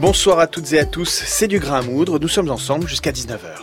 Bonsoir à toutes et à tous, c'est du grain à moudre, nous sommes ensemble jusqu'à 19h.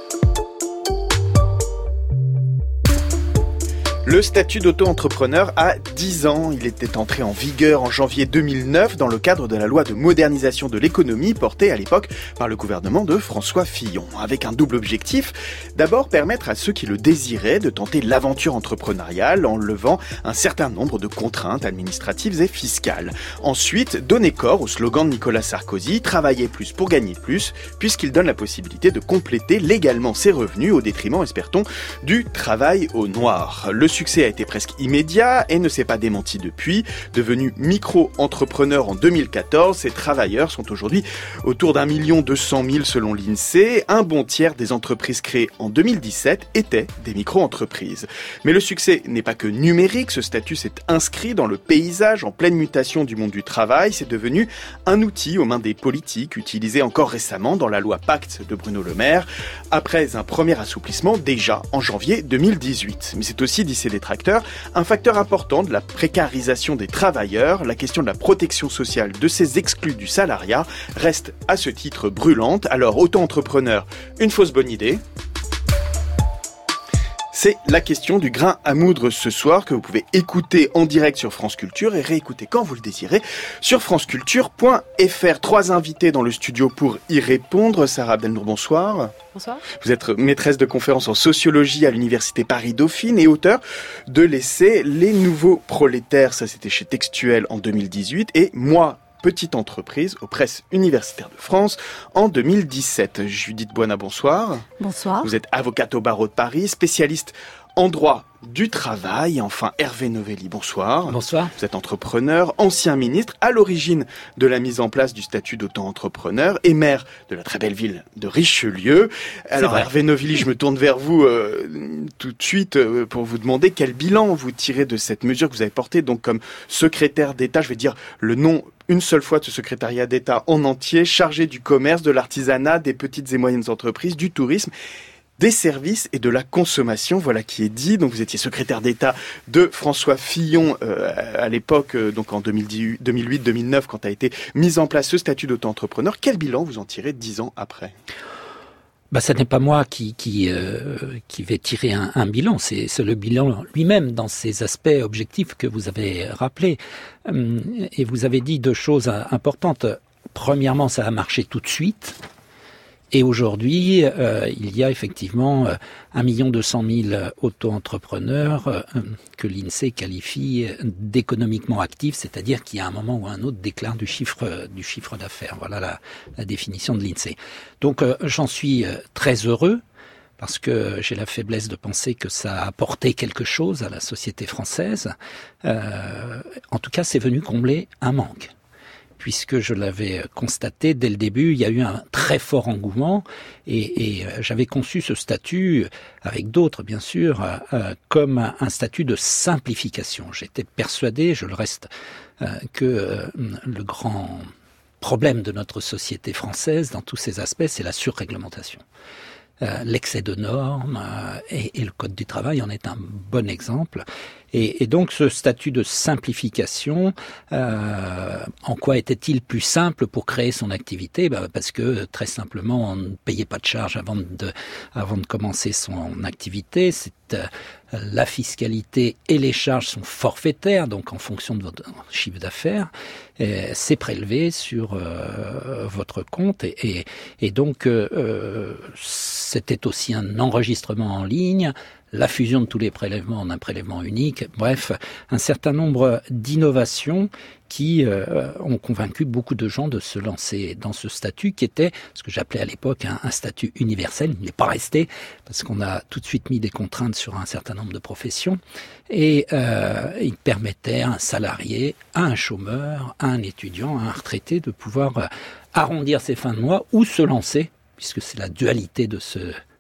Le statut d'auto-entrepreneur a 10 ans. Il était entré en vigueur en janvier 2009 dans le cadre de la loi de modernisation de l'économie portée à l'époque par le gouvernement de François Fillon. Avec un double objectif, d'abord permettre à ceux qui le désiraient de tenter l'aventure entrepreneuriale en levant un certain nombre de contraintes administratives et fiscales. Ensuite, donner corps au slogan de Nicolas Sarkozy, travailler plus pour gagner plus, puisqu'il donne la possibilité de compléter légalement ses revenus au détriment, espère-t-on, du travail au noir. Le succès a été presque immédiat et ne s'est pas démenti depuis. Devenus micro-entrepreneurs en 2014, ces travailleurs sont aujourd'hui autour d'1 200 000 selon l'INSEE. Un bon tiers des entreprises créées en 2017 étaient des micro-entreprises. Mais le succès n'est pas que numérique. Ce statut s'est inscrit dans le paysage en pleine mutation du monde du travail. C'est devenu un outil aux mains des politiques, utilisé encore récemment dans la loi Pacte de Bruno Le Maire, après un premier assouplissement déjà en janvier 2018. Mais c'est aussi, disent ses détracteurs, un facteur important de la précarisation des travailleurs. La question de la protection sociale de ces exclus du salariat reste à ce titre brûlante. Alors, auto-entrepreneur, une fausse bonne idée ? C'est la question du grain à moudre ce soir que vous pouvez écouter en direct sur France Culture et réécouter quand vous le désirez sur franceculture.fr. 3 invités dans le studio pour y répondre. Sarah Abdelnour, bonsoir. Bonsoir. Vous êtes maîtresse de conférences en sociologie à l'université Paris-Dauphine et auteur de l'essai Les nouveaux prolétaires, ça c'était chez Textuel en 2018, et Moi, petite entreprise aux presses universitaires de France en 2017. Judith Boina, bonsoir. Bonsoir. Vous êtes avocate au barreau de Paris, spécialiste en droit du travail. Enfin, Hervé Novelli, bonsoir. Bonsoir. Vous êtes entrepreneur, ancien ministre, à l'origine de la mise en place du statut d'auto-entrepreneur et maire de la très belle ville de Richelieu. Alors, Hervé Novelli, je me tourne vers vous tout de suite pour vous demander quel bilan vous tirez de cette mesure que vous avez portée donc comme secrétaire d'État. Je vais dire le nom une seule fois de ce secrétariat d'État en entier, chargé du commerce, de l'artisanat, des petites et moyennes entreprises, du tourisme, des services et de la consommation, voilà qui est dit. Donc vous étiez secrétaire d'État de François Fillon à l'époque, donc en 2008-2009, quand a été mis en place ce statut d'auto-entrepreneur. Quel bilan vous en tirez 10 ans après ? Ce n'est pas moi qui vais tirer un bilan, c'est le bilan lui-même dans ses aspects objectifs que vous avez rappelés. Et vous avez dit 2 choses importantes. Premièrement, ça a marché tout de suite. Et aujourd'hui, il y a effectivement 1 200 000 auto-entrepreneurs que l'INSEE qualifie d'économiquement actifs, c'est-à-dire qui à un moment ou à un autre déclarent du chiffre d'affaires. Voilà la définition de l'INSEE. Donc j'en suis très heureux parce que j'ai la faiblesse de penser que ça a apporté quelque chose à la société française. En tout cas, c'est venu combler un manque. Puisque je l'avais constaté dès le début, il y a eu un très fort engouement et j'avais conçu ce statut, avec d'autres bien sûr, comme un statut de simplification. J'étais persuadé, je le reste, que le grand problème de notre société française, dans tous ses aspects, c'est la surréglementation. L'excès de normes et le Code du travail en est un bon exemple. Et donc ce statut de simplification, en quoi était-il plus simple pour créer son activité ? Parce que très simplement, on ne payait pas de charges avant de commencer son activité. La fiscalité et les charges sont forfaitaires, donc en fonction de votre chiffre d'affaires, c'est prélevé sur votre compte et donc c'était aussi un enregistrement en ligne, la fusion de tous les prélèvements en un prélèvement unique, bref, un certain nombre d'innovations qui ont convaincu beaucoup de gens de se lancer dans ce statut qui était ce que j'appelais à l'époque un statut universel. Il n'est pas resté parce qu'on a tout de suite mis des contraintes sur un certain nombre de professions et il permettait à un salarié, à un chômeur, à un étudiant, à un retraité de pouvoir arrondir ses fins de mois ou se lancer, puisque c'est la dualité de ce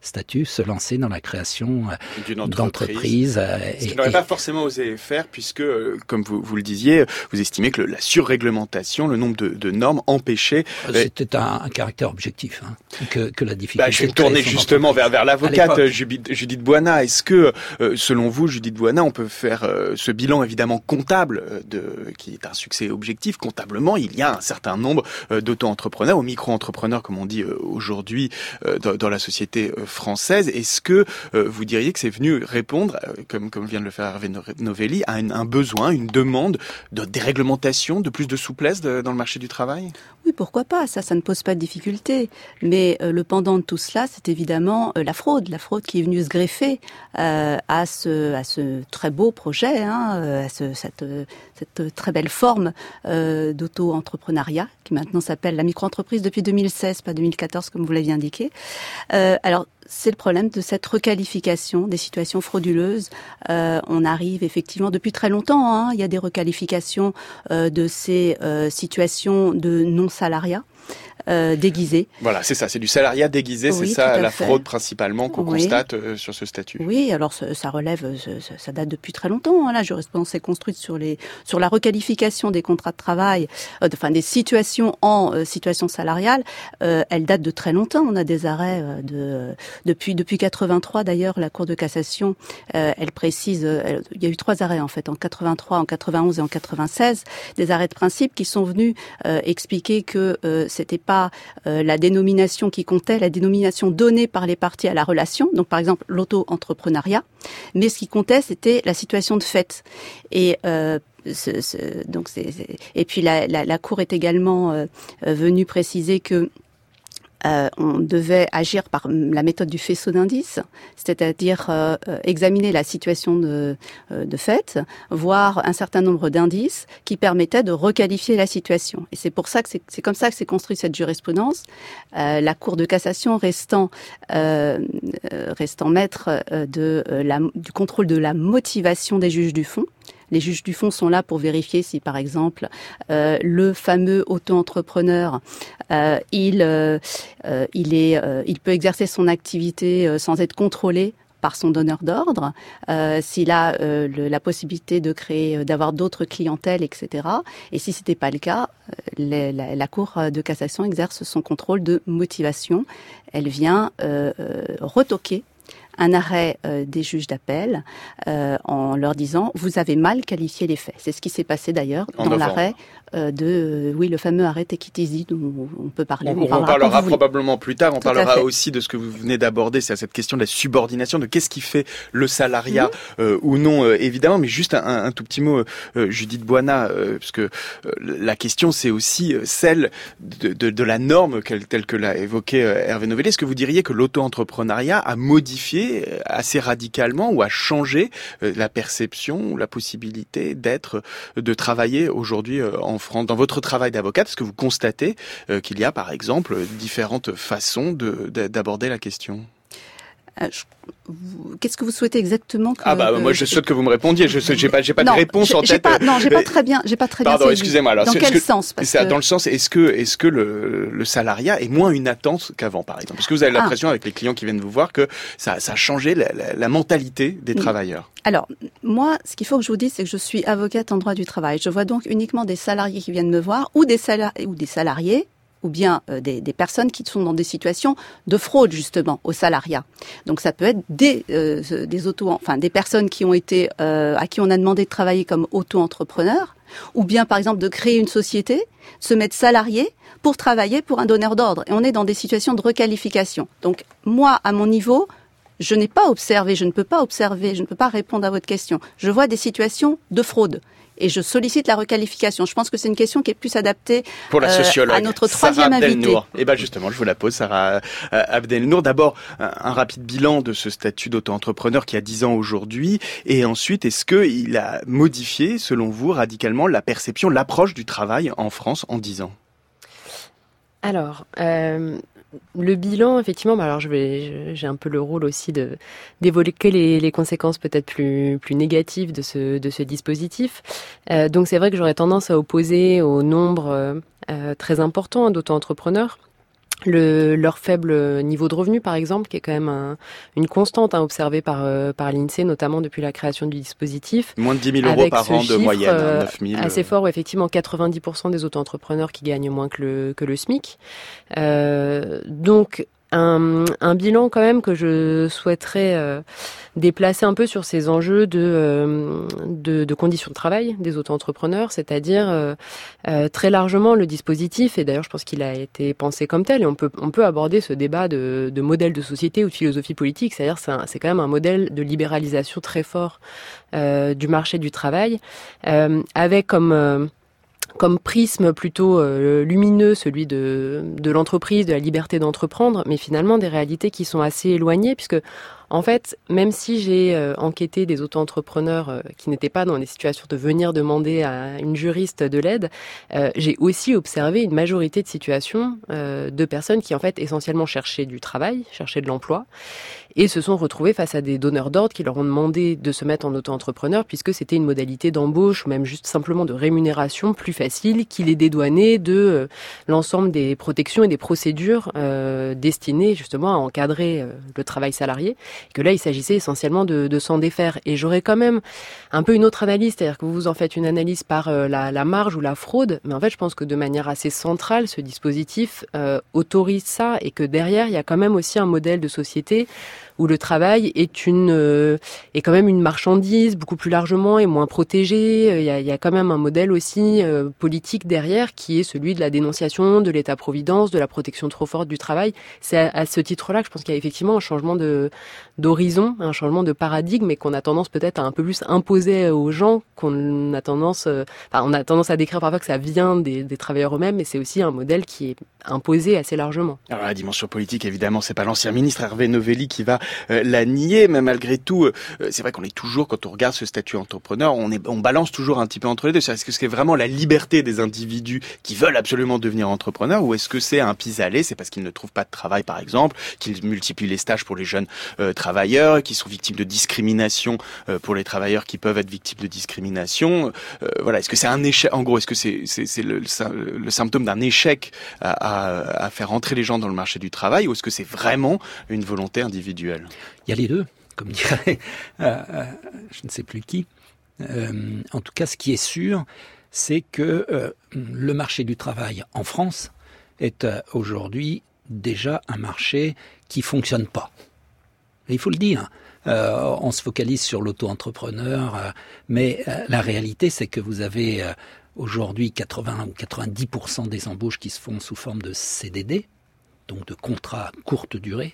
statut, se lancer dans la création d'une d'entreprises. Ce qu'ils n'auraient pas forcément osé faire, puisque, comme vous le disiez, vous estimez que la surréglementation, le nombre de normes empêchait... C'était un caractère objectif, que la difficulté... Je vais me tourner justement vers l'avocate Judith Boina. Est-ce que, selon vous, Judith Boina, on peut faire ce bilan évidemment comptable, qui est un succès objectif? Comptablement, il y a un certain nombre d'auto-entrepreneurs ou micro-entrepreneurs, comme on dit aujourd'hui dans la société française. Est-ce que vous diriez que c'est venu répondre, comme vient de le faire Hervé Novelli, à un besoin, une demande de déréglementation, de plus de souplesse dans le marché du travail? Oui, pourquoi pas, ça ne pose pas de difficulté. Mais le pendant de tout cela, c'est évidemment la fraude qui est venue se greffer à ce très beau projet, à cette très belle forme d'auto-entrepreneuriat, qui maintenant s'appelle la micro-entreprise depuis 2016, pas 2014 comme vous l'aviez indiqué. Alors, c'est le problème de cette requalification des situations frauduleuses. On arrive effectivement depuis très longtemps. Il y a des requalifications de ces situations de non-salariat. Déguisé. Voilà, c'est ça, c'est du salariat déguisé, oui, c'est ça la fraude principalement qu'on constate sur ce statut. Oui, alors ça relève, ça date depuis très longtemps. La jurisprudence s'est construite sur la requalification des contrats de travail, des situations en situation salariale. Elle date de très longtemps. On a des arrêts depuis 83 d'ailleurs. La Cour de cassation, elle précise, il y a eu 3 arrêts en fait, en 83, en 91 et en 96, des arrêts de principe qui sont venus expliquer que c'était pas la dénomination qui comptait, la dénomination donnée par les parties à la relation, donc par exemple l'auto-entrepreneuriat, mais ce qui comptait, c'était la situation de fait. Et et puis la Cour est également venue préciser que on devait agir par la méthode du faisceau d'indices, c'est-à-dire examiner la situation de fait, voir un certain nombre d'indices qui permettaient de requalifier la situation. Et c'est pour ça que c'est comme ça que s'est construite cette jurisprudence. La Cour de cassation restant maître du contrôle de la motivation des juges du fond. Les juges du fond sont là pour vérifier si, par exemple, le fameux auto-entrepreneur, il peut exercer son activité sans être contrôlé par son donneur d'ordre, s'il a la possibilité d'avoir d'autres clientèles, etc. Et si c'était pas le cas, la Cour de cassation exerce son contrôle de motivation. Elle vient retoquer un arrêt des juges d'appel en leur disant « vous avez mal qualifié les faits ». C'est ce qui s'est passé d'ailleurs dans l'arrêt le fameux arrêt Take It Easy dont on peut parler. On parlera probablement plus tard, on parlera aussi de ce que vous venez d'aborder, c'est cette question de la subordination, de qu'est-ce qui fait le salariat ou non, évidemment, mais juste un tout petit mot, Judith Boina, parce que la question c'est aussi celle de la norme telle que l'a évoqué Hervé Novelli. Est-ce que vous diriez que l'auto-entrepreneuriat a modifié assez radicalement ou a changé la perception ou la possibilité de travailler aujourd'hui en France? Dans votre travail d'avocate, est-ce que vous constatez qu'il y a par exemple différentes façons d'aborder la question? Qu'est-ce que vous souhaitez exactement moi je souhaite que vous me répondiez. J'ai pas de réponse en tête. J'ai pas très bien. Pardon, excusez-moi. Alors, dans quel sens? Dans le sens, est-ce que le salariat est moins une attente qu'avant, par exemple? Est-ce que vous avez l'impression avec les clients qui viennent vous voir que ça a changé la mentalité des travailleurs? Alors, moi, ce qu'il faut que je vous dise, c'est que je suis avocate en droit du travail. Je vois donc uniquement des salariés qui viennent me voir ou des salariés ou bien des personnes qui sont dans des situations de fraude justement au salariat. Donc ça peut être des personnes qui ont été à qui on a demandé de travailler comme auto-entrepreneurs, ou bien par exemple de créer une société, se mettre salarié pour travailler pour un donneur d'ordre. Et on est dans des situations de requalification. Donc moi, à mon niveau, je n'ai pas observé, je ne peux pas répondre à votre question. Je vois des situations de fraude. Et je sollicite la requalification. Je pense que c'est une question qui est plus adaptée pour la sociologue, à notre troisième invité. Et justement, je vous la pose, Sarah Abdelnour. D'abord, un rapide bilan de ce statut d'auto-entrepreneur qui a 10 ans aujourd'hui. Et ensuite, est-ce qu'il a modifié, selon vous, radicalement la perception, l'approche du travail en France en 10 ans? Alors, le bilan, effectivement, alors j'ai un peu le rôle aussi d'évoquer les conséquences peut-être plus négatives de ce dispositif. Donc c'est vrai que j'aurais tendance à opposer au nombre très important d'auto-entrepreneurs leur faible niveau de revenu, par exemple, qui est quand même une constante observée par l'INSEE, notamment depuis la création du dispositif. Moins de 10 000 euros par an de moyenne, 9 000. Assez fort, où effectivement 90% des auto-entrepreneurs qui gagnent moins que le SMIC. Donc, un bilan quand même que je souhaiterais déplacer un peu sur ces enjeux de conditions de travail des auto-entrepreneurs, c'est-à-dire très largement le dispositif, et d'ailleurs je pense qu'il a été pensé comme tel, et on peut aborder ce débat de modèle de société ou de philosophie politique, c'est-à-dire c'est quand même un modèle de libéralisation très fort du marché du travail, avec comme prisme plutôt lumineux, celui de l'entreprise, de la liberté d'entreprendre, mais finalement des réalités qui sont assez éloignées, puisque en fait, même si j'ai enquêté des auto-entrepreneurs qui n'étaient pas dans des situations de venir demander à une juriste de l'aide, j'ai aussi observé une majorité de situations de personnes qui en fait essentiellement cherchaient du travail, cherchaient de l'emploi, et se sont retrouvées face à des donneurs d'ordre qui leur ont demandé de se mettre en auto-entrepreneur, puisque c'était une modalité d'embauche ou même juste simplement de rémunération plus facile, qui les dédouanait de l'ensemble des protections et des procédures destinées justement à encadrer le travail salarié. Et que là, il s'agissait essentiellement de s'en défaire. Et j'aurais quand même un peu une autre analyse, c'est-à-dire que vous en faites une analyse par la marge ou la fraude, mais en fait, je pense que de manière assez centrale, ce dispositif autorise ça, et que derrière, il y a quand même aussi un modèle de société où le travail est quand même une marchandise beaucoup plus largement et moins protégée. Il y a quand même un modèle aussi politique derrière qui est celui de la dénonciation de l'État-providence, de la protection trop forte du travail. C'est à ce titre-là que je pense qu'il y a effectivement un changement d'horizon, un changement de paradigme, et qu'on a tendance peut-être à un peu plus imposer aux gens, on a tendance à décrire parfois que ça vient des travailleurs eux-mêmes, mais c'est aussi un modèle qui est imposé assez largement. Alors la dimension politique, évidemment, c'est pas l'ancien ministre Hervé Novelli qui va la nier, mais malgré tout, c'est vrai qu'on est toujours, quand on regarde ce statut entrepreneur, on balance toujours un petit peu entre les deux. Est-ce que c'est vraiment la liberté des individus qui veulent absolument devenir entrepreneurs, ou est-ce que c'est un pis-aller, c'est parce qu'ils ne trouvent pas de travail, par exemple, qu'ils multiplient les stages pour les jeunes travailleurs, qui sont victimes de discrimination pour les travailleurs qui peuvent être victimes de discrimination. Voilà, est-ce que c'est un échec, en gros, est-ce que c'est le symptôme d'un échec à faire entrer les gens dans le marché du travail, ou est-ce que c'est vraiment une volonté individuelle? Il y a les deux, comme dirait je ne sais plus qui. En tout cas, ce qui est sûr, c'est que le marché du travail en France est aujourd'hui déjà un marché qui fonctionne pas. Et il faut le dire. On se focalise sur l'auto-entrepreneur, mais la réalité, c'est que vous avez aujourd'hui 80 ou 90% des embauches qui se font sous forme de CDD, donc de contrats courte durée,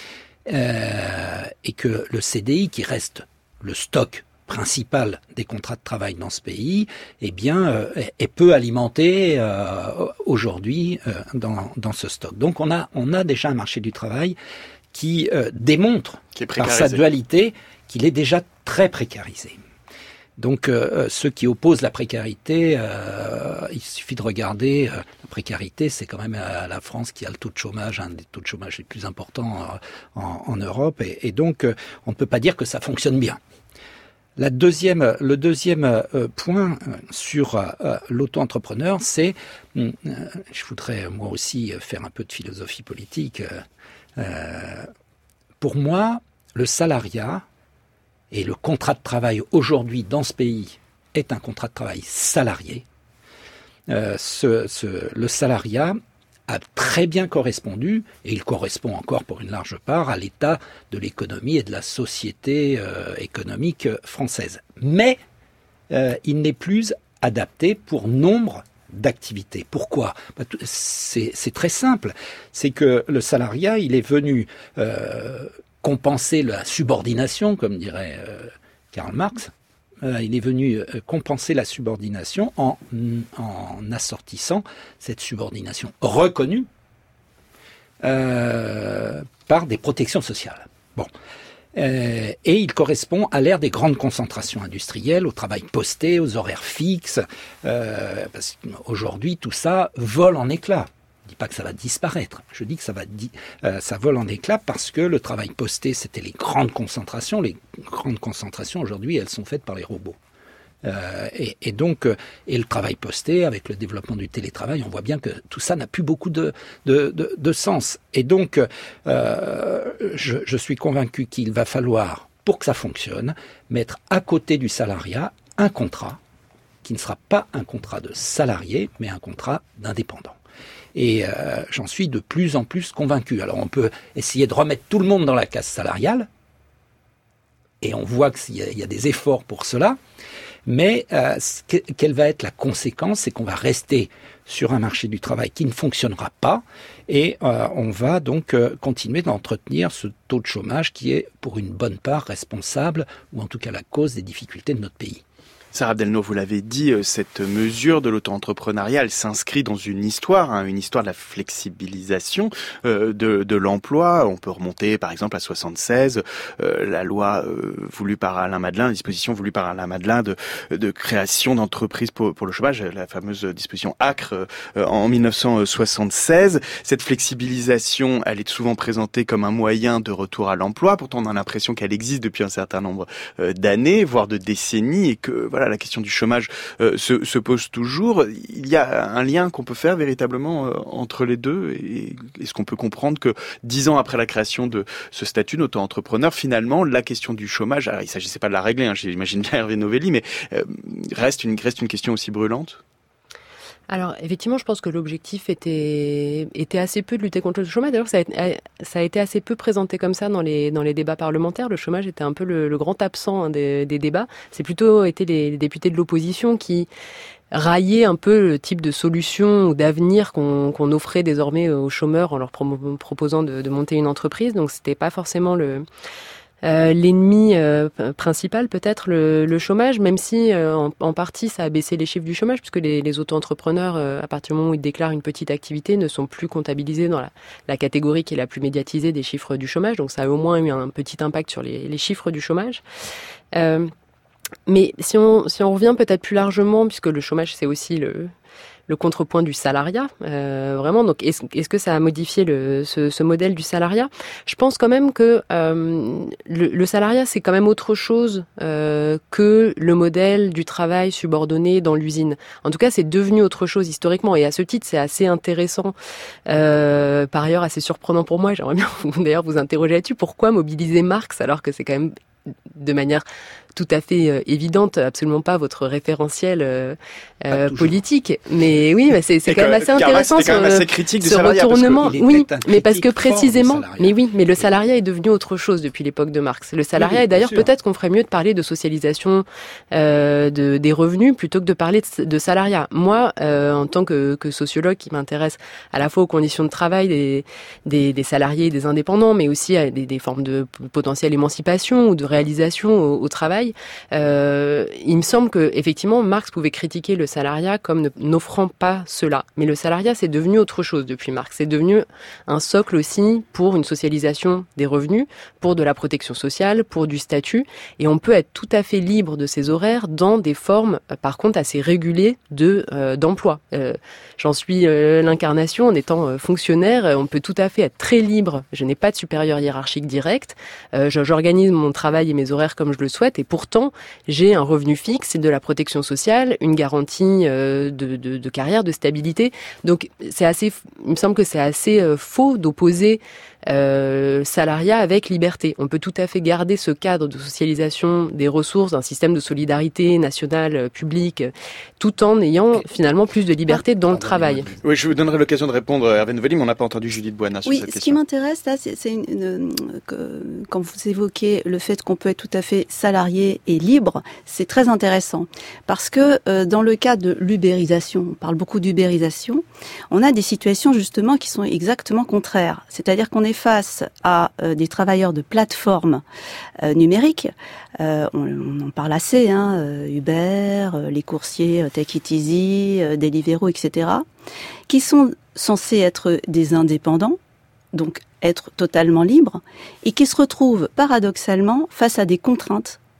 et que le CDI, qui reste le stock principal des contrats de travail dans ce pays, eh bien, est peu alimenté aujourd'hui dans ce stock. Donc on a déjà un marché du travail qui démontre par sa dualité qu'il est déjà très précarisé. Donc ceux qui opposent la précarité, il suffit de regarder, la précarité, c'est quand même la France qui a le taux de chômage, un des taux de chômage les plus importants en Europe, et donc on ne peut pas dire que ça fonctionne bien. Le deuxième point sur l'auto-entrepreneur, c'est, je voudrais moi aussi faire un peu de philosophie politique, pour moi, le salariat et le contrat de travail aujourd'hui dans ce pays est un contrat de travail salarié. Le salariat a très bien correspondu, et il correspond encore pour une large part, à l'état de l'économie et de la société économique française. Mais il n'est plus adapté pour nombre d'activités. Pourquoi ? C'est très simple. C'est que le salariat, il est venu compenser la subordination, comme dirait Karl Marx. Il est venu compenser la subordination en assortissant cette subordination reconnue par des protections sociales. Bon. Et il correspond à l'ère des grandes concentrations industrielles, au travail posté, aux horaires fixes, parce qu'aujourd'hui tout ça vole en éclats. Je ne dis pas que ça va disparaître, je dis que ça vole en éclats parce que le travail posté, c'était les grandes concentrations. Les grandes concentrations, aujourd'hui, elles sont faites par les robots. Et donc, le travail posté, avec le développement du télétravail, on voit bien que tout ça n'a plus beaucoup de sens. Et donc, je suis convaincu qu'il va falloir, pour que ça fonctionne, mettre à côté du salariat un contrat qui ne sera pas un contrat de salarié, mais un contrat d'indépendant. Et j'en suis de plus en plus convaincu. Alors, on peut essayer de remettre tout le monde dans la case salariale, et on voit qu'il y a des efforts pour cela. Mais quelle va être la conséquence? C'est qu'on va rester sur un marché du travail qui ne fonctionnera pas et on va donc continuer d'entretenir ce taux de chômage qui est pour une bonne part responsable ou en tout cas la cause des difficultés de notre pays. Sarah Abdel-Nour, vous l'avez dit, cette mesure de l'auto-entrepreneuriat, elle s'inscrit dans une histoire de la flexibilisation de l'emploi. On peut remonter par exemple à 76, la loi voulue par Alain Madelin, la disposition voulue par Alain Madelin de création d'entreprises pour le chômage, la fameuse disposition ACRE en 1976. Cette flexibilisation, elle est souvent présentée comme un moyen de retour à l'emploi. Pourtant, on a l'impression qu'elle existe depuis un certain nombre d'années, voire de décennies, et que la question du chômage se pose toujours. Il y a un lien qu'on peut faire véritablement entre les deux. Et est-ce qu'on peut comprendre que 10 ans après la création de ce statut d'auto-entrepreneur, finalement, la question du chômage, alors il ne s'agissait pas de la régler, j'imagine bien Hervé Novelli, mais reste une question aussi brûlante? Alors, effectivement, je pense que l'objectif était assez peu de lutter contre le chômage. D'ailleurs, ça a été assez peu présenté comme ça dans les débats parlementaires. Le chômage était un peu le grand absent des débats. C'est plutôt été les députés de l'opposition qui raillaient un peu le type de solution ou d'avenir qu'on offrait désormais aux chômeurs en leur proposant de monter une entreprise. Donc, c'était pas forcément l'ennemi principal, peut-être le chômage, même si en partie ça a baissé les chiffres du chômage, puisque les auto-entrepreneurs, à partir du moment où ils déclarent une petite activité, ne sont plus comptabilisés dans la catégorie qui est la plus médiatisée des chiffres du chômage. Donc ça a au moins eu un petit impact sur les chiffres du chômage. Mais si on revient peut-être plus largement, puisque le chômage c'est aussi le contrepoint du salariat, vraiment. Donc, est-ce que ça a modifié ce modèle du salariat? Je pense quand même que le salariat, c'est quand même autre chose que le modèle du travail subordonné dans l'usine. En tout cas, c'est devenu autre chose historiquement. Et à ce titre, c'est assez intéressant, par ailleurs assez surprenant pour moi. J'aimerais bien d'ailleurs vous interroger là-dessus. Pourquoi mobiliser Marx alors que c'est quand même de manière tout à fait évidente, absolument pas votre référentiel politique. Mais oui, mais c'est quand même assez intéressant ce retournement. Oui, mais parce que précisément, mais le salariat est devenu autre chose depuis l'époque de Marx. Le salariat, et d'ailleurs peut-être qu'on ferait mieux de parler de socialisation des revenus plutôt que de parler de salariat. Moi, en tant que sociologue qui m'intéresse à la fois aux conditions de travail des salariés et des indépendants, mais aussi à des formes de potentielle émancipation ou de réalisation au travail, il me semble que effectivement Marx pouvait critiquer le salariat comme n'offrant pas cela. Mais le salariat, c'est devenu autre chose depuis Marx. C'est devenu un socle aussi pour une socialisation des revenus, pour de la protection sociale, pour du statut. Et on peut être tout à fait libre de ses horaires dans des formes, par contre, assez régulées d'emploi. J'en suis l'incarnation en étant fonctionnaire. On peut tout à fait être très libre. Je n'ai pas de supérieur hiérarchique direct. J'organise mon travail et mes horaires comme je le souhaite. Et pourtant, j'ai un revenu fixe et de la protection sociale, une garantie de carrière, de stabilité. Donc, il me semble que c'est assez faux d'opposer salariat avec liberté. On peut tout à fait garder ce cadre de socialisation des ressources, d'un système de solidarité nationale, publique, tout en ayant finalement plus de liberté dans le travail. Oui, je vous donnerai l'occasion de répondre à Hervé Novelli, mais on n'a pas entendu Judith Boana sur cette question. Oui, ce qui m'intéresse là, c'est quand vous évoquez le fait qu'on peut être tout à fait salarié et libre, c'est très intéressant. Parce que dans le cas de l'ubérisation, on parle beaucoup d'ubérisation, on a des situations justement qui sont exactement contraires. C'est-à-dire qu'on est face à des travailleurs de plateformes numériques, on en parle assez, Uber, les coursiers Take It Easy, Deliveroo, etc., qui sont censés être des indépendants, donc être totalement libres, et qui se retrouvent paradoxalement face à des contraintes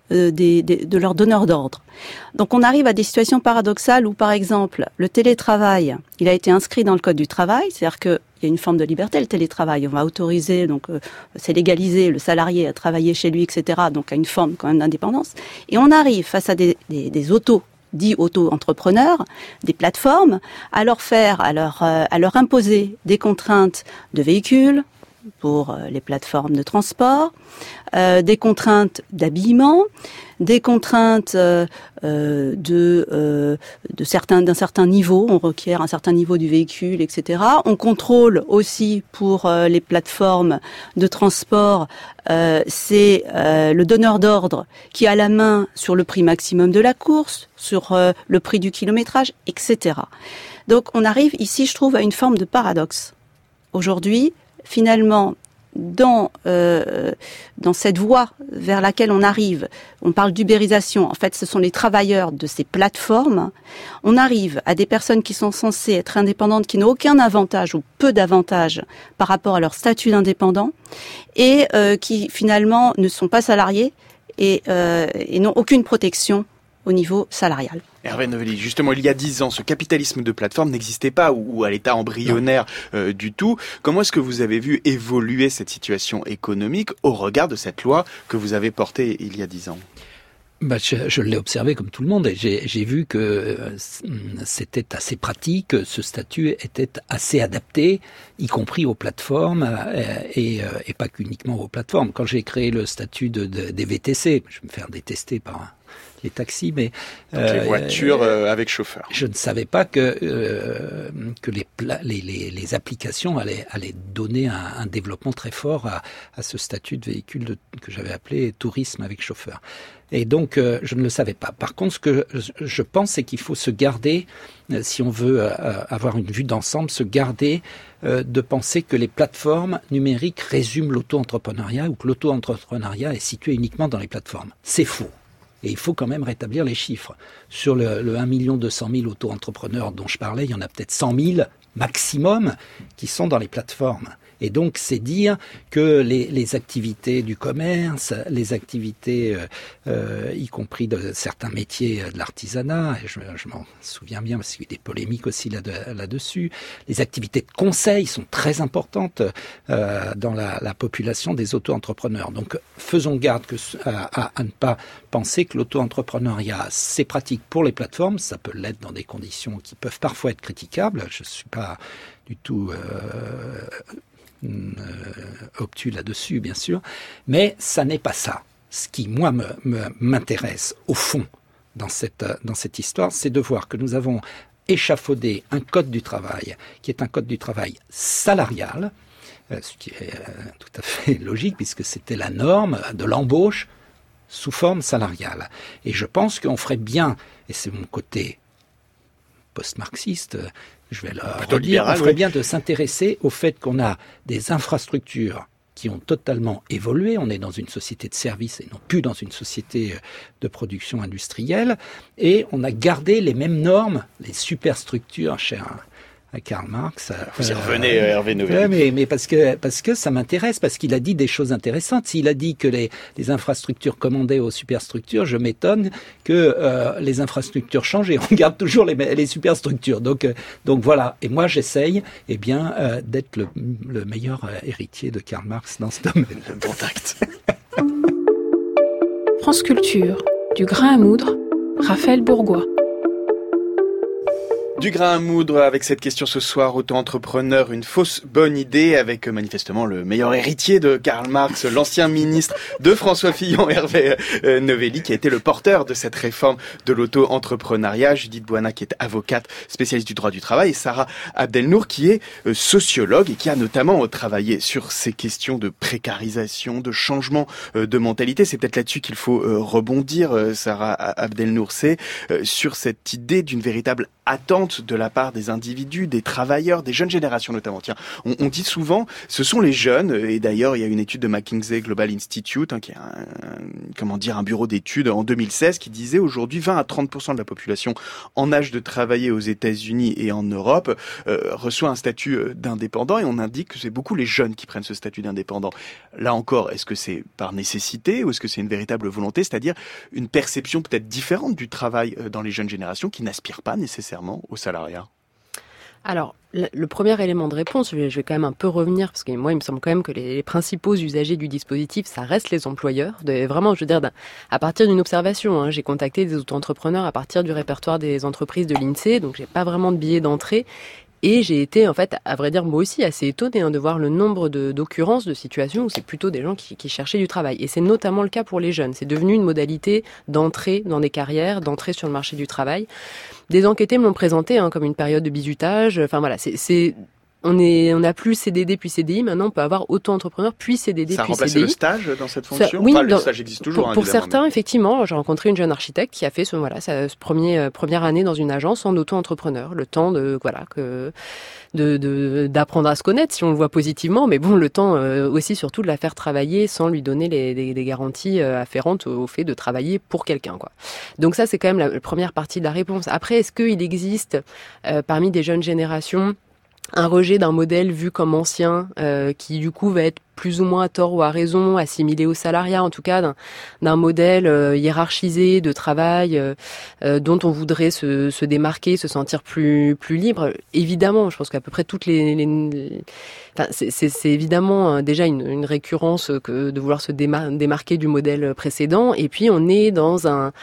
de leurs donneurs d'ordre. Donc on arrive à des situations paradoxales où, par exemple, le télétravail, il a été inscrit dans le Code du travail, c'est-à-dire qu'il y a une forme de liberté, le télétravail. On va autoriser, donc c'est légaliser le salarié à travailler chez lui, etc. Donc à une forme quand même d'indépendance. Et on arrive face à des dits auto-entrepreneurs, des plateformes, à leur imposer des contraintes de véhicules pour les plateformes de transport, des contraintes d'habillement, des contraintes d'un certain niveau. On requiert un certain niveau du véhicule, etc. On contrôle aussi pour les plateformes de transport, c'est le donneur d'ordre qui a la main sur le prix maximum de la course, sur le prix du kilométrage, etc. Donc on arrive ici, je trouve, à une forme de paradoxe. Aujourd'hui, finalement, dans cette voie vers laquelle on arrive, on parle d'ubérisation, en fait ce sont les travailleurs de ces plateformes, on arrive à des personnes qui sont censées être indépendantes, qui n'ont aucun avantage ou peu d'avantages par rapport à leur statut d'indépendant et qui finalement ne sont pas salariés et n'ont aucune protection au niveau salarial. Hervé Novelli, justement, il y a 10 ans, ce capitalisme de plateforme n'existait pas ou à l'état embryonnaire du tout. Comment est-ce que vous avez vu évoluer cette situation économique au regard de cette loi que vous avez portée il y a 10 ans ? Je l'ai observé comme tout le monde et j'ai vu que c'était assez pratique, ce statut était assez adapté, y compris aux plateformes et pas qu'uniquement aux plateformes. Quand j'ai créé le statut des VTC, je vais me faire détester par les taxis, mais les voitures avec chauffeur. Je ne savais pas que les applications allaient donner un développement très fort à ce statut de véhicule que j'avais appelé tourisme avec chauffeur. Et donc, je ne le savais pas. Par contre, ce que je pense, c'est qu'il faut se garder, si on veut avoir une vue d'ensemble, se garder de penser que les plateformes numériques résument l'auto-entrepreneuriat ou que l'auto-entrepreneuriat est situé uniquement dans les plateformes. C'est faux. Et il faut quand même rétablir les chiffres. Sur le 1 200 000 auto-entrepreneurs dont je parlais, il y en a peut-être 100 000 maximum qui sont dans les plateformes. Et donc, c'est dire que les activités du commerce, les activités, y compris de certains métiers de l'artisanat, et je m'en souviens bien parce qu'il y a eu des polémiques aussi là-dessus, les activités de conseil sont très importantes dans la population des auto-entrepreneurs. Donc, faisons garde à ne pas penser que l'auto-entrepreneuriat, c'est pratique pour les plateformes, ça peut l'être dans des conditions qui peuvent parfois être critiquables, je ne suis pas du tout obtus là-dessus, bien sûr, mais ça n'est pas ça. Ce qui, moi, m'intéresse, au fond, dans cette histoire, c'est de voir que nous avons échafaudé un code du travail, qui est un code du travail salarial, ce qui est tout à fait logique, puisque c'était la norme de l'embauche sous forme salariale. Et je pense qu'on ferait bien, et c'est mon côté post-marxiste, je vais le redire, on ferait bien de s'intéresser au fait qu'on a des infrastructures qui ont totalement évolué. On est dans une société de services et non plus dans une société de production industrielle. Et on a gardé les mêmes normes, les superstructures, cher à Karl Marx. Vous y revenez, Hervé Novelli. Mais parce que ça m'intéresse, parce qu'il a dit des choses intéressantes. S'il a dit que les infrastructures commandaient aux superstructures, je m'étonne que les infrastructures changent et on garde toujours les superstructures. Donc voilà. Et moi, j'essaye, d'être le meilleur héritier de Karl Marx dans ce domaine. Bon tact. France Culture, du grain à moudre, Raphaël Bourgois. Du grain à moudre avec cette question ce soir, auto-entrepreneur, une fausse bonne idée avec manifestement le meilleur héritier de Karl Marx, l'ancien ministre de François Fillon, Hervé Novelli, qui a été le porteur de cette réforme de l'auto-entrepreneuriat. Judith Boana, qui est avocate, spécialiste du droit du travail, et Sarah Abdelnour, qui est sociologue et qui a notamment travaillé sur ces questions de précarisation, de changement de mentalité. C'est peut-être là-dessus qu'il faut rebondir, Sarah Abdelnour, c'est sur cette idée d'une véritable attente attentes de la part des individus, des travailleurs, des jeunes générations notamment. Tiens, on dit souvent, ce sont les jeunes, et d'ailleurs il y a une étude de McKinsey Global Institute, qui est un bureau d'études en 2016, qui disait aujourd'hui 20 à 30% de la population en âge de travailler aux États-Unis et en Europe reçoit un statut d'indépendant, et on indique que c'est beaucoup les jeunes qui prennent ce statut d'indépendant. Là encore, est-ce que c'est par nécessité ou est-ce que c'est une véritable volonté, c'est-à-dire une perception peut-être différente du travail dans les jeunes générations qui n'aspirent pas nécessairement au salariat? Alors, le premier élément de réponse, je vais quand même un peu revenir, parce que moi, il me semble quand même que les principaux usagers du dispositif, ça reste les employeurs. Vraiment, je veux dire, à partir d'une observation, j'ai contacté des auto-entrepreneurs à partir du répertoire des entreprises de l'INSEE, donc j'ai pas vraiment de billet d'entrée. Et j'ai été, en fait, à vrai dire, moi aussi, assez étonnée de voir le nombre d'occurrences, de situations où c'est plutôt des gens qui cherchaient du travail. Et c'est notamment le cas pour les jeunes. C'est devenu une modalité d'entrée dans des carrières, d'entrée sur le marché du travail. Des enquêtés me l'ont présenté comme une période de bizutage. Enfin voilà, on n'a plus CDD puis CDI, maintenant on peut avoir auto-entrepreneur puis CDD puis CDI. Ça a remplacé le stage dans cette fonction? Oui, le stage existe toujours. Pour certains, effectivement, j'ai rencontré une jeune architecte qui a fait sa première année dans une agence en auto-entrepreneur, le temps d'apprendre à se connaître si on le voit positivement, mais bon, le temps aussi surtout de la faire travailler sans lui donner des garanties afférentes au fait de travailler pour quelqu'un, quoi. Donc ça, c'est quand même la première partie de la réponse. Après, est-ce qu'il existe parmi des jeunes générations un rejet d'un modèle vu comme ancien, qui du coup va être plus ou moins à tort ou à raison, assimilé au salariat, en tout cas d'un modèle hiérarchisé de travail dont on voudrait se démarquer, se sentir plus libre. Évidemment, je pense qu'à peu près toutes c'est évidemment déjà une récurrence que de vouloir se démarquer du modèle précédent. Et puis on est dans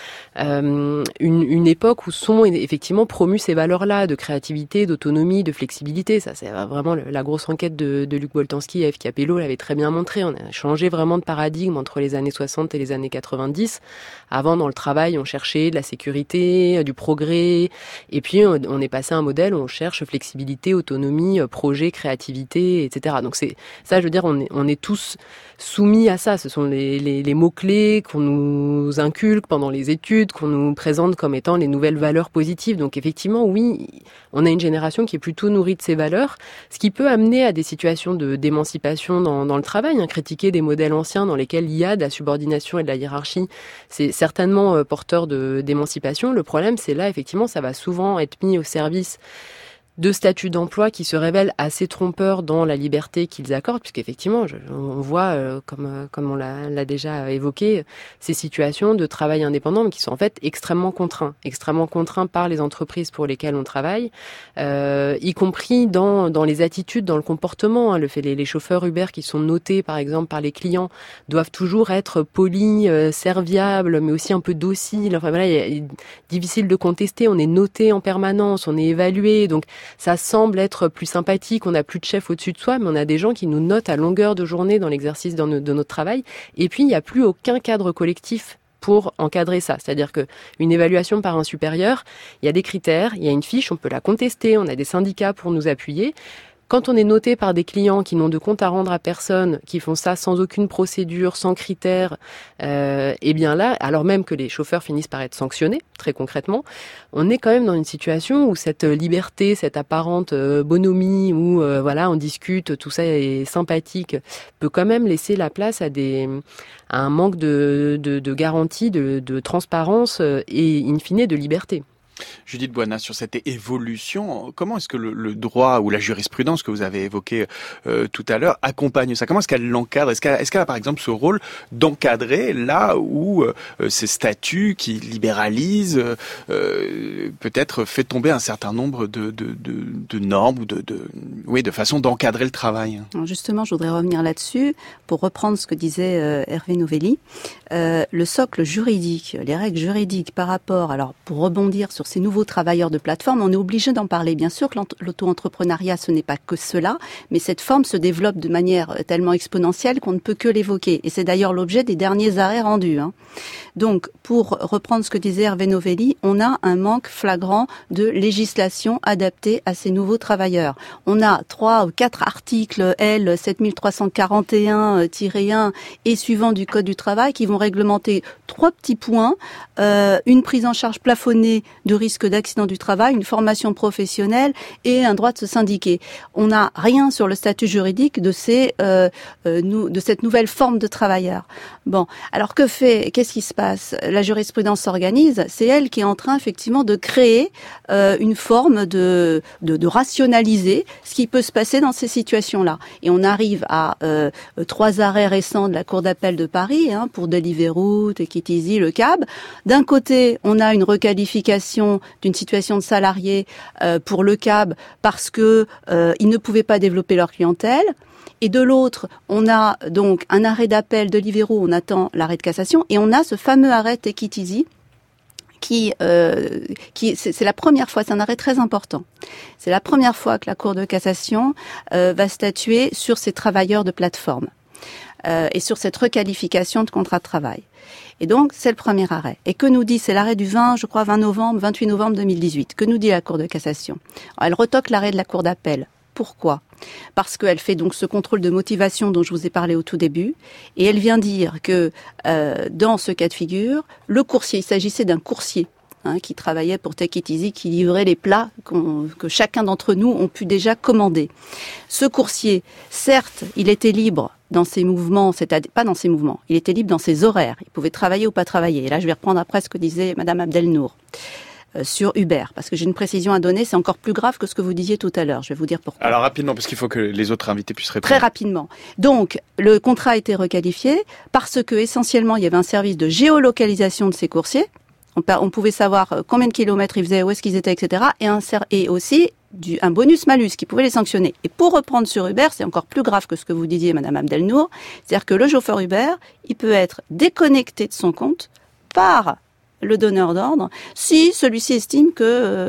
une époque où sont effectivement promues ces valeurs-là de créativité, d'autonomie, de flexibilité. Ça, c'est vraiment la grosse enquête de Luc Boltanski et Eve Capello l'avait très bien montré. On a changé vraiment de paradigme entre les années 60 et les années 90. Avant, dans le travail, on cherchait de la sécurité, du progrès. Et puis, on est passé à un modèle où on cherche flexibilité, autonomie, projet, créativité, etc. Donc c'est ça, je veux dire, on est tous soumis à ça. Ce sont les mots-clés qu'on nous inculque pendant les études, qu'on nous présente comme étant les nouvelles valeurs positives. Donc effectivement, oui, on a une génération qui est plutôt nourrie de ces valeurs, ce qui peut amener à des situations d'émancipation dans le travail, critiquer des modèles anciens dans lesquels il y a de la subordination et de la hiérarchie. C'est certainement porteur d'émancipation. Le problème, c'est là, effectivement, ça va souvent être mis au service de statuts d'emploi qui se révèlent assez trompeurs dans la liberté qu'ils accordent, puisqu'effectivement, on voit, comme on l'a déjà évoqué, ces situations de travail indépendant, mais qui sont en fait extrêmement contraints par les entreprises pour lesquelles on travaille, y compris dans les attitudes, dans le comportement. Le fait, les chauffeurs Uber qui sont notés, par exemple, par les clients, doivent toujours être polis, serviables, mais aussi un peu dociles. Enfin voilà, difficile de contester. On est noté en permanence, on est évalué, donc ça semble être plus sympathique, on n'a plus de chef au-dessus de soi, mais on a des gens qui nous notent à longueur de journée dans l'exercice de notre travail. Et puis, il n'y a plus aucun cadre collectif pour encadrer ça. C'est-à-dire qu'une évaluation par un supérieur, il y a des critères, il y a une fiche, on peut la contester, on a des syndicats pour nous appuyer. Quand on est noté par des clients qui n'ont de compte à rendre à personne, qui font ça sans aucune procédure, sans critères, et bien là, alors même que les chauffeurs finissent par être sanctionnés, très concrètement, on est quand même dans une situation où cette liberté, cette apparente bonhomie, où voilà, on discute, tout ça est sympathique, peut quand même laisser la place à un manque de garantie, de transparence et in fine de liberté. Judith Boina, sur cette évolution, comment est-ce que le droit ou la jurisprudence que vous avez évoquée tout à l'heure accompagne ça? Comment est-ce qu'elle l'encadre? Est-ce qu'elle a par exemple ce rôle d'encadrer là où ces statuts qui libéralisent peut-être fait tomber un certain nombre de normes ou de façons d'encadrer le travail? Alors justement, je voudrais revenir là-dessus pour reprendre ce que disait Hervé Novelli. Le socle juridique, les règles juridiques par rapport, alors pour rebondir sur ces nouveaux travailleurs de plateforme, on est obligé d'en parler. Bien sûr que l'auto-entrepreneuriat, ce n'est pas que cela, mais cette forme se développe de manière tellement exponentielle qu'on ne peut que l'évoquer. Et c'est d'ailleurs l'objet des derniers arrêts rendus. Donc, pour reprendre ce que disait Hervé Novelli, on a un manque flagrant de législation adaptée à ces nouveaux travailleurs. On a 3 ou 4 articles L 7341-1 et suivants du Code du travail qui vont réglementer 3 petits points, une prise en charge plafonnée de risque d'accident du travail, une formation professionnelle et un droit de se syndiquer. On n'a rien sur le statut juridique de de cette nouvelle forme de travailleur. Bon, alors qu'est-ce qui se passe? La jurisprudence s'organise, c'est elle qui est en train effectivement de créer une forme de rationaliser ce qui peut se passer dans ces situations-là. Et on arrive à 3 arrêts récents de la Cour d'appel de Paris, pour Deliveroo, Take It Easy, le CAB. D'un côté, on a une requalification d'une situation de salarié pour le CAB parce que ils ne pouvaient pas développer leur clientèle. Et de l'autre, on a donc un arrêt d'appel de Deliveroo, on attend l'arrêt de cassation, et on a ce fameux arrêt Take It Easy c'est la première fois, c'est un arrêt très important. C'est la première fois que la Cour de cassation va statuer sur ces travailleurs de plateforme et sur cette requalification de contrat de travail. Et donc, c'est le premier arrêt. Et que nous dit, c'est l'arrêt du 28 novembre 2018. Que nous dit la Cour de cassation? Elle retoque l'arrêt de la Cour d'appel. Pourquoi? Parce qu'elle fait donc ce contrôle de motivation dont je vous ai parlé au tout début, et elle vient dire que dans ce cas de figure, le coursier, il s'agissait d'un coursier qui travaillait pour Take It Easy, qui livrait les plats que chacun d'entre nous ont pu déjà commander. Ce coursier, certes, il était libre dans ses mouvements, c'est-à-dire pas dans ses mouvements, il était libre dans ses horaires, il pouvait travailler ou pas travailler. Et là, je vais reprendre après ce que disait Madame Abdelnour. Sur Uber, parce que j'ai une précision à donner, c'est encore plus grave que ce que vous disiez tout à l'heure. Je vais vous dire pourquoi. Alors rapidement, parce qu'il faut que les autres invités puissent répondre. Très rapidement. Donc, le contrat a été requalifié parce que essentiellement, il y avait un service de géolocalisation de ces coursiers. On pouvait savoir combien de kilomètres ils faisaient, où est-ce qu'ils étaient, etc. Et aussi un bonus-malus qui pouvait les sanctionner. Et pour reprendre sur Uber, c'est encore plus grave que ce que vous disiez, Madame Abdelnour. C'est-à-dire que le chauffeur Uber, il peut être déconnecté de son compte par le donneur d'ordre, si celui-ci estime que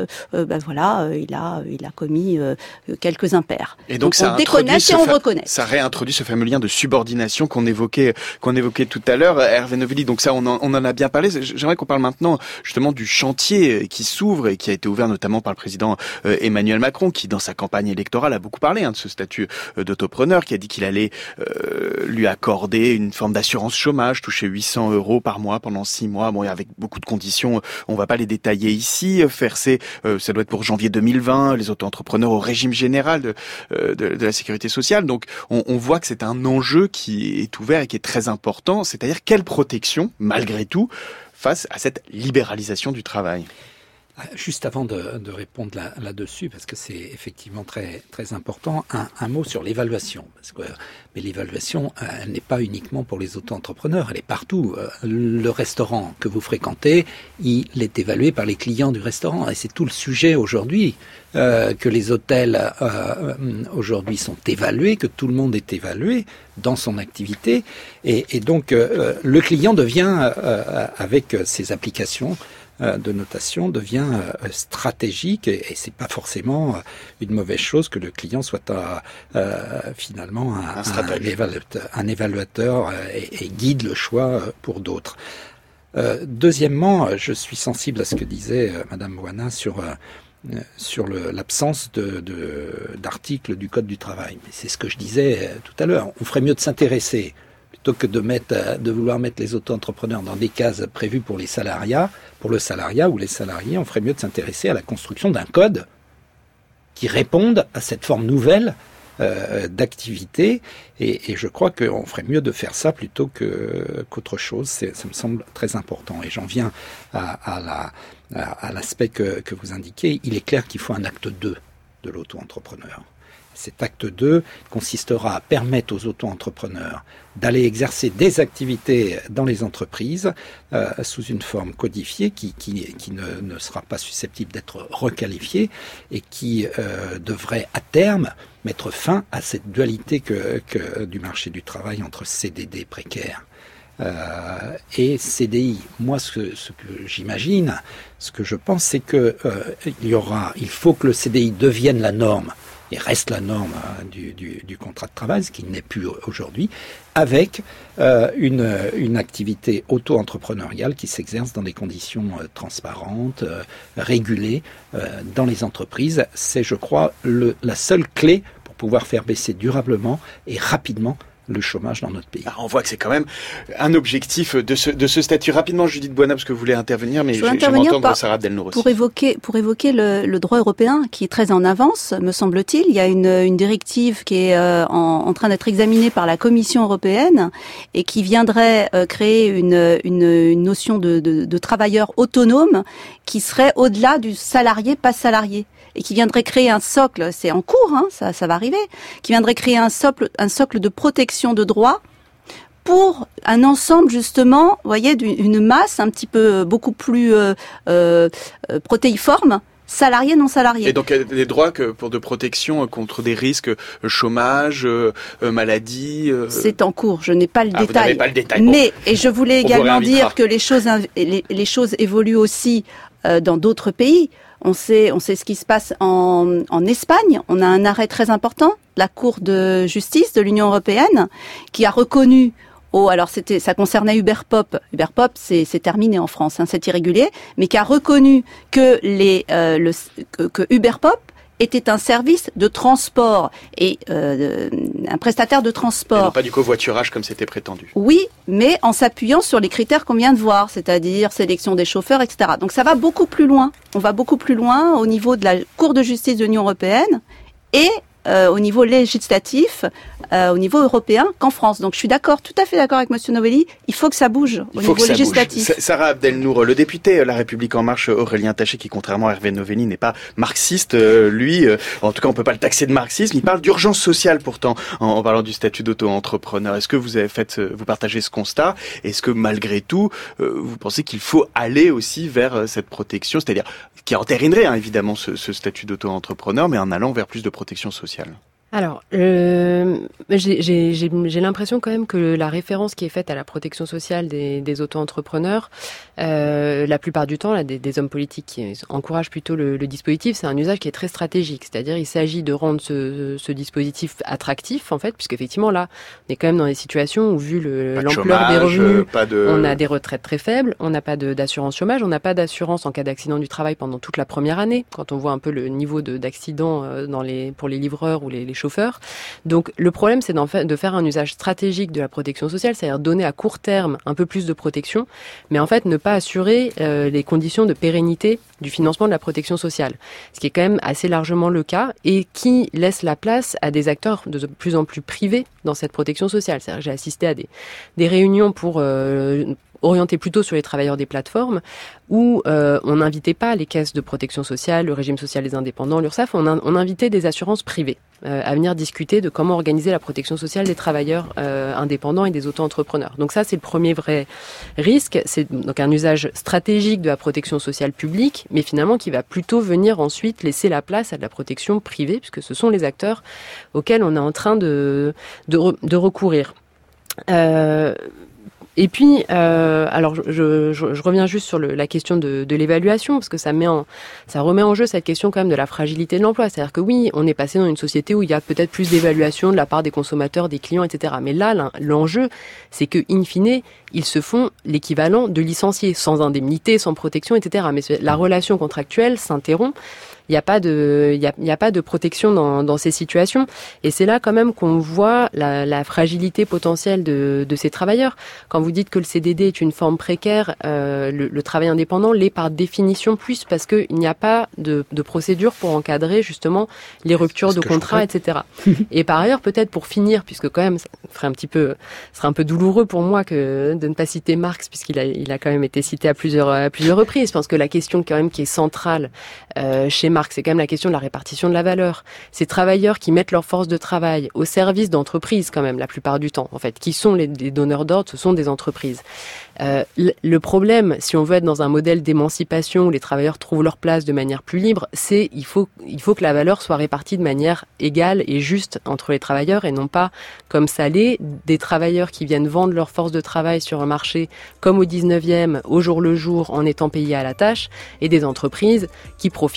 il a commis quelques impairs. Et donc on déconnecte et on reconnaît. Ça réintroduit ce fameux lien de subordination qu'on évoquait tout à l'heure, Hervé Novelli. Donc ça, on en a bien parlé. J'aimerais qu'on parle maintenant justement du chantier qui s'ouvre et qui a été ouvert notamment par le président Emmanuel Macron, qui dans sa campagne électorale a beaucoup parlé de ce statut d'autopreneur, qui a dit qu'il allait lui accorder une forme d'assurance chômage, toucher 800 € par mois pendant 6 mois, avec beaucoup de conditions, on va pas les détailler ici. Ça doit être pour janvier 2020, les auto-entrepreneurs au régime général de la sécurité sociale. Donc, on voit que c'est un enjeu qui est ouvert et qui est très important. C'est-à-dire, quelle protection, malgré tout, face à cette libéralisation du travail? Juste avant de répondre là-dessus, parce que c'est effectivement très très important, un mot sur l'évaluation. Mais l'évaluation, elle n'est pas uniquement pour les auto-entrepreneurs, elle est partout. Le restaurant que vous fréquentez, il est évalué par les clients du restaurant. Et c'est tout le sujet aujourd'hui, que les hôtels aujourd'hui sont évalués, que tout le monde est évalué dans son activité. Et donc, le client devient, avec ces applications de notation, devient stratégique, et c'est pas forcément une mauvaise chose que le client soit finalement un évaluateur et guide le choix pour d'autres. Deuxièmement, je suis sensible à ce que disait Madame Moana sur l'absence d'articles du Code du travail. Mais c'est ce que je disais tout à l'heure. On ferait mieux de s'intéresser, plutôt que de vouloir mettre les auto-entrepreneurs dans des cases prévues pour le salariat ou les salariés, on ferait mieux de s'intéresser à la construction d'un code qui réponde à cette forme nouvelle d'activité. Et je crois qu'on ferait mieux de faire ça plutôt qu'autre chose. Ça me semble très important. Et j'en viens à l'aspect que vous indiquez. Il est clair qu'il faut un acte 2 de l'auto-entrepreneur. Cet acte 2 consistera à permettre aux auto-entrepreneurs d'aller exercer des activités dans les entreprises sous une forme codifiée qui ne sera pas susceptible d'être requalifiée et qui devrait à terme mettre fin à cette dualité du marché du travail entre CDD précaire et CDI. Moi, ce que j'imagine, ce que je pense, c'est que il faut que le CDI devienne la norme et reste la norme du contrat de travail, ce qui n'est plus aujourd'hui, avec une activité auto-entrepreneuriale qui s'exerce dans des conditions transparentes, régulées dans les entreprises. C'est, je crois, la seule clé pour pouvoir faire baisser durablement et rapidement le chômage dans notre pays. On voit que c'est quand même un objectif de ce statut. Rapidement, Judith Boina, parce que vous voulez intervenir, mais je vais m'entendre Sarah Abdel-Nour aussi. Pour évoquer le droit européen, qui est très en avance, me semble-t-il. Il y a une directive qui est en train d'être examinée par la Commission européenne et qui viendrait créer une notion de travailleur autonome qui serait au-delà du salarié, pas salarié. Et qui viendrait créer un socle, c'est en cours, ça va arriver, qui viendrait créer un socle de protection de droits pour un ensemble justement, vous voyez, d'une masse un petit peu beaucoup plus protéiforme, salariés, non salariés. Et donc des droits de protection contre des risques chômage, maladie. C'est en cours. Je n'ai pas le détail. Vous n'avez pas le détail. Mais et je voulais également dire que les choses évoluent aussi dans d'autres pays. On sait ce qui se passe en Espagne. On a un arrêt très important, la Cour de justice de l'Union européenne, qui a reconnu ça concernait Uberpop. Uberpop, c'est terminé en France, c'est irrégulier, mais qui a reconnu que que Uberpop était un service de transport et un prestataire de transport. Et non pas du covoiturage comme c'était prétendu. Oui, mais en s'appuyant sur les critères qu'on vient de voir, c'est-à-dire sélection des chauffeurs, etc. Donc ça va beaucoup plus loin. On va beaucoup plus loin au niveau de la Cour de justice de l'Union européenne et au niveau législatif, au niveau européen qu'en France. Donc je suis tout à fait d'accord avec Monsieur Novelli, il faut que ça bouge au niveau législatif. Sarah Abdel-Nour, le député La République En Marche, Aurélien Taché, qui contrairement à Hervé Novelli n'est pas marxiste, lui, en tout cas on peut pas le taxer de marxisme, il parle d'urgence sociale pourtant en parlant du statut d'auto-entrepreneur. Est-ce que vous partagez ce constat? Est-ce que malgré tout, vous pensez qu'il faut aller aussi vers cette protection, c'est-à-dire qui entérinerait évidemment ce statut d'auto-entrepreneur, mais en allant vers plus de protection sociale? Alors, j'ai l'impression quand même que la référence qui est faite à la protection sociale des auto-entrepreneurs, la plupart du temps, là, des hommes politiques qui encouragent plutôt le dispositif, c'est un usage qui est très stratégique. C'est-à-dire, il s'agit de rendre ce dispositif attractif, en fait, puisqu'effectivement, là, on est quand même dans des situations où, vu l'ampleur des revenus, on a des retraites très faibles, on n'a pas d'assurance chômage, on n'a pas d'assurance en cas d'accident du travail pendant toute la première année, quand on voit un peu le niveau d'accident pour les livreurs ou les chauffeurs. Donc le problème, c'est de faire un usage stratégique de la protection sociale, c'est-à-dire donner à court terme un peu plus de protection, mais en fait ne pas assurer les conditions de pérennité du financement de la protection sociale, ce qui est quand même assez largement le cas et qui laisse la place à des acteurs de plus en plus privés dans cette protection sociale. C'est-à-dire que j'ai assisté à des réunions pour orienté plutôt sur les travailleurs des plateformes, où on n'invitait pas les caisses de protection sociale, le régime social des indépendants, l'URSSAF, on invitait des assurances privées à venir discuter de comment organiser la protection sociale des travailleurs indépendants et des auto-entrepreneurs. Donc ça, c'est le premier vrai risque, c'est donc un usage stratégique de la protection sociale publique, mais finalement qui va plutôt venir ensuite laisser la place à de la protection privée, puisque ce sont les acteurs auxquels on est en train de recourir. Et puis, alors je reviens juste sur la question de l'évaluation, parce que ça remet en jeu cette question quand même de la fragilité de l'emploi. C'est-à-dire que oui, on est passé dans une société où il y a peut-être plus d'évaluation de la part des consommateurs, des clients, etc. Mais là, l'enjeu, c'est que in fine, ils se font l'équivalent de licenciés, sans indemnité, sans protection, etc. Mais la relation contractuelle s'interrompt. Il n'y a pas de protection dans ces situations. Et c'est là quand même qu'on voit la fragilité potentielle de ces travailleurs. Quand vous dites que le CDD est une forme précaire, le travail indépendant l'est par définition plus, parce qu'il n'y a pas de procédure pour encadrer justement les ruptures de contrat, etc. Et par ailleurs, peut-être pour finir, puisque quand même, ça serait un peu douloureux pour moi de ne pas citer Marx, puisqu'il a quand même été cité à plusieurs reprises. Je pense que la question quand même qui est centrale chez Marx, c'est quand même la question de la répartition de la valeur. Ces travailleurs qui mettent leur force de travail au service d'entreprises, quand même, la plupart du temps, en fait, qui sont les donneurs d'ordre, ce sont des entreprises. Le problème, si on veut être dans un modèle d'émancipation où les travailleurs trouvent leur place de manière plus libre, c'est il faut que la valeur soit répartie de manière égale et juste entre les travailleurs et non pas comme ça l'est, des travailleurs qui viennent vendre leur force de travail sur un marché comme au 19e, au jour le jour, en étant payés à la tâche, et des entreprises qui profitent de ce travail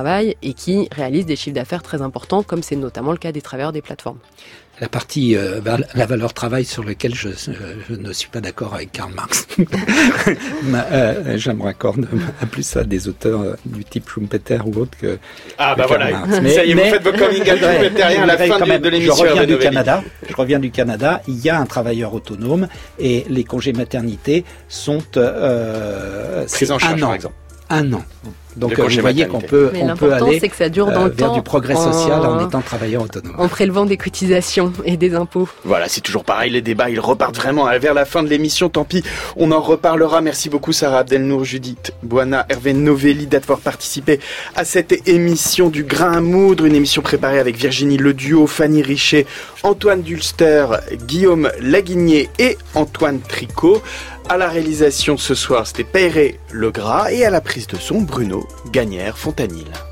travail et qui réalisent des chiffres d'affaires très importants, comme c'est notamment le cas des travailleurs des plateformes. La partie la valeur travail sur laquelle je ne suis pas d'accord avec Karl Marx. Je me raccorde plus à des auteurs du type Schumpeter ou autre que voilà, Marx. Ça y est, vous faites vos coming out schumpeteriens à la fin de l'émission. Je reviens du Canada, il y a un travailleur autonome et les congés maternité sont pris en charge, par exemple. Un an. Donc vous voyez qu'on peut aller c'est que ça dure dans le vers temps du progrès social en étant travailleur autonome. En prélevant des cotisations et des impôts. Voilà, c'est toujours pareil, les débats, ils repartent vraiment vers la fin de l'émission, tant pis, on en reparlera. Merci beaucoup Sarah Abdelnour, Judith Bouana, Hervé Novelli d'avoir participé à cette émission du Grain à moudre, une émission préparée avec Virginie Leduo, Fanny Richet, Antoine Dulster, Guillaume Laguigné et Antoine Tricot. À la réalisation ce soir, c'était Perret Legras et à la prise de son, Bruno Gagnère-Fontanil.